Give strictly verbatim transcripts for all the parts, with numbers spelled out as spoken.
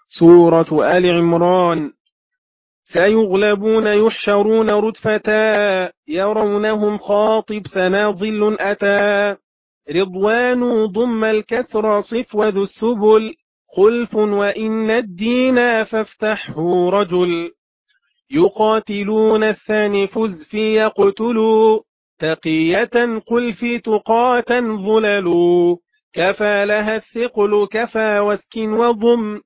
سورة آل عمران. سيغلبون يحشرون ردفتا يرونهم خاطب ثنا ظل أتى رضوان ضم الكسر صف وذو السبل خلف وإن الدين فافتحه رجل يقاتلون الثاني فز في يقتلوا تقية قل في تقاة ظللوا كفى لها الثقل كفى وسك وضم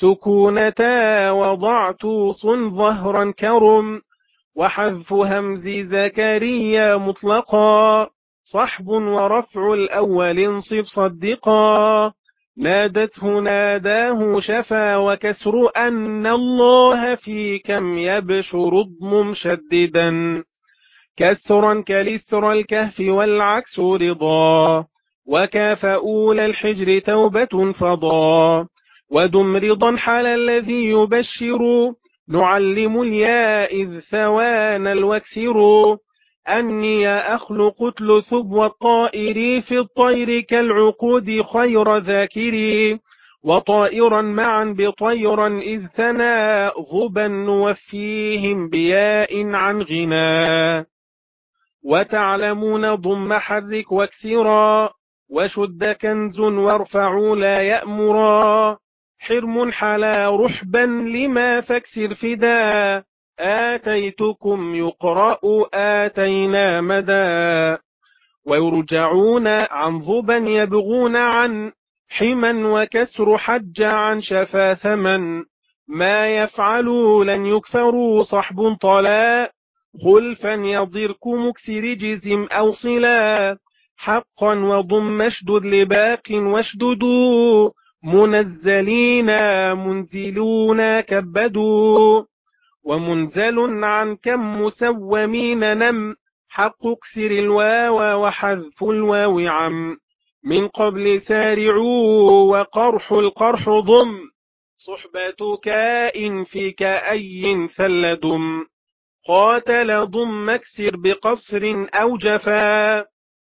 سكونتا وضعت صن ظهرا كرم وحذف همز زكريا مطلقا صحب ورفع الأول انصب صدقا نادته ناداه شفا وكسر أن الله في كم يبشر ضم مشددا كسرا كلسر الكهف والعكس رضا وكاف أولى الحجر توبة فضا ودم رضا حل الذي يبشر نعلم الياء إذ ثوان الوكسر أني أخلق قتل ثب والطائر في الطير كالعقود خير ذاكري وطائرا معا بطيرا إذ ثنى غبا نوفيهم بياء عن غنى وتعلمون ضم حرك واكسرا وشد كنز وارفعوا لا يأمرا حرم حلا رحبا لما فاكسر فدا آتيتكم يقرأ آتينا مدى ويرجعون عن ظبا يبغون عن حما وكسر حج عن شفا ثمن ما يفعلوا لن يكفروا صحب طلا خلفا يضرك مكسر جزم أو صلا حقا وضم اشدد لباق واشددوا منزلين منزلون كبدوا ومنزل عن كم مسومين نم حق اكسر الواو وحذف الواو عم من قبل سارعوا وقرح القرح ضم صحبة كائن في كأي ثلدم قاتل ضم اكسر بقصر أو جفا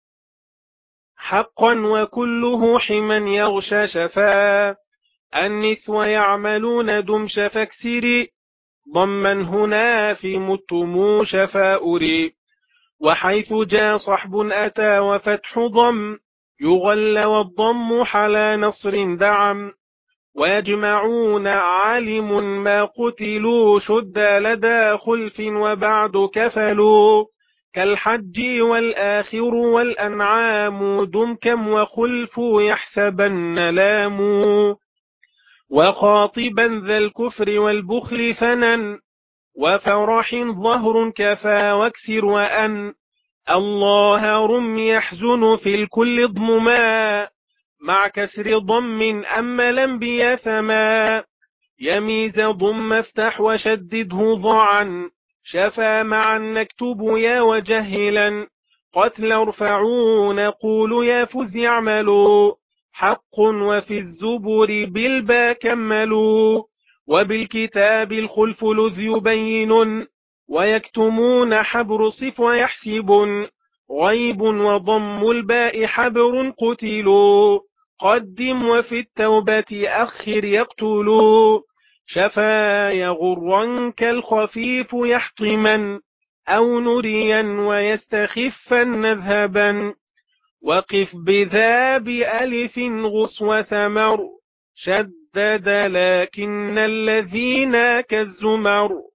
حقا وكله حما يغشى شفا النث ويعملون دمش فاكسري ضما هنا في متم شفاؤري وحيث جاء صحب أتى وفتح ضم يغل والضم حلا نصر دعم ويجمعون عالم ما قتلوا شد لدى خلف وبعد كفلوا كالحج والآخر والأنعام دم كم وخلف يحسبن لاموا وخاطبا ذا الكفر والبخل فنن وفرح ظهر كفى واكسر وأن الله رم يحزن في الكل ضمما مع كسر ضم أما الأنبياء ثما يميز ضم افتح وشدده ضعا شفا معا نكتب يا وجهلا قتل ارفعوا نقول يا فز يعملوا حق وفي الزبر بالبا كملوا وبالكتاب الخلف لذ يبين ويكتمون حبر صف ويحسب غيب وضم الباء حبر قتلوا قدم وفي التوبة أخر يقتلوا شفا يغرنك الخفيف يحطما أو نريا ويستخفا نذهبا وقف بذا بألف غص وثمر شدد لكن الذين كالزمر